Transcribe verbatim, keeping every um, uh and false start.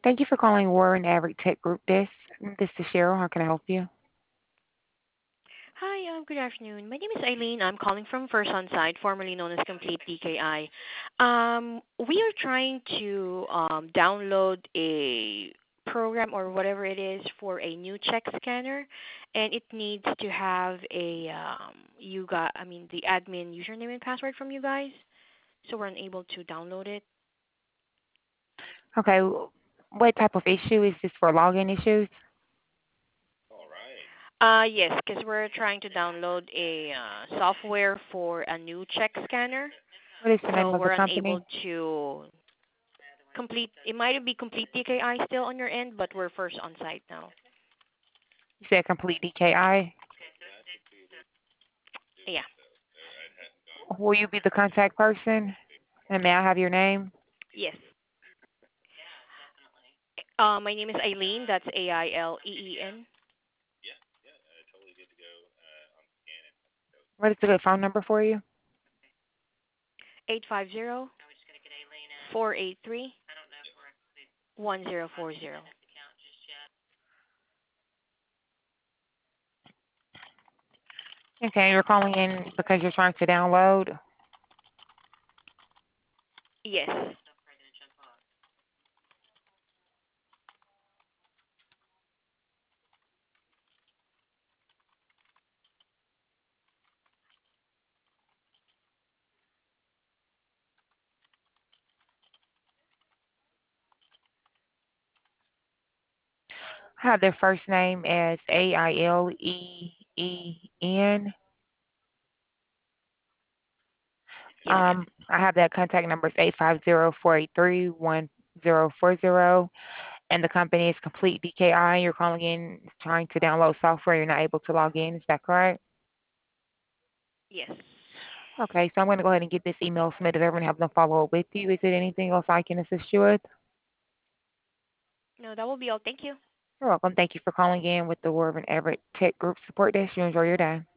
Thank you for calling Warren Average Tech Group Desk. This is Cheryl. How can I help you? Hi, um, good afternoon. My name is Eileen. I'm calling from First Onsite, formerly known as Complete D K I. Um, we are trying to um, download a program or whatever it is for a new check scanner, and it needs to have a um, you got I mean the admin username and password from you guys, so we're unable to download it. Okay, what type of issue is this for login issues? Uh, yes, because we're trying to download a uh, software for a new check scanner, What is the name so of the we're unable company? to complete. It might be complete D K I still on your end, but we're first on site now. You said Complete D K I. Yeah. Will you be the contact person? And may I have your name? Yes. Uh, my name is Eileen. That's A I L E E N. What is the good phone number for you? Eight five zero four eight three one zero four zero. Okay, you're calling in because you're trying to download. Yes. I have their first name as A I L E E N. Yes. Um, I have that contact number is eight five zero four eight three one zero four zero. And the company is Complete D K I. You're calling in trying to download software. You're not able to log in. Is that correct? Yes. Okay, so I'm going to go ahead and get this email submitted over and have them follow up with you. Is there anything else I can assist you with? No, that will be all. Thank you. You're welcome. Thank you for calling in with the Warren Everett Tech Group Support Desk. You enjoy your day.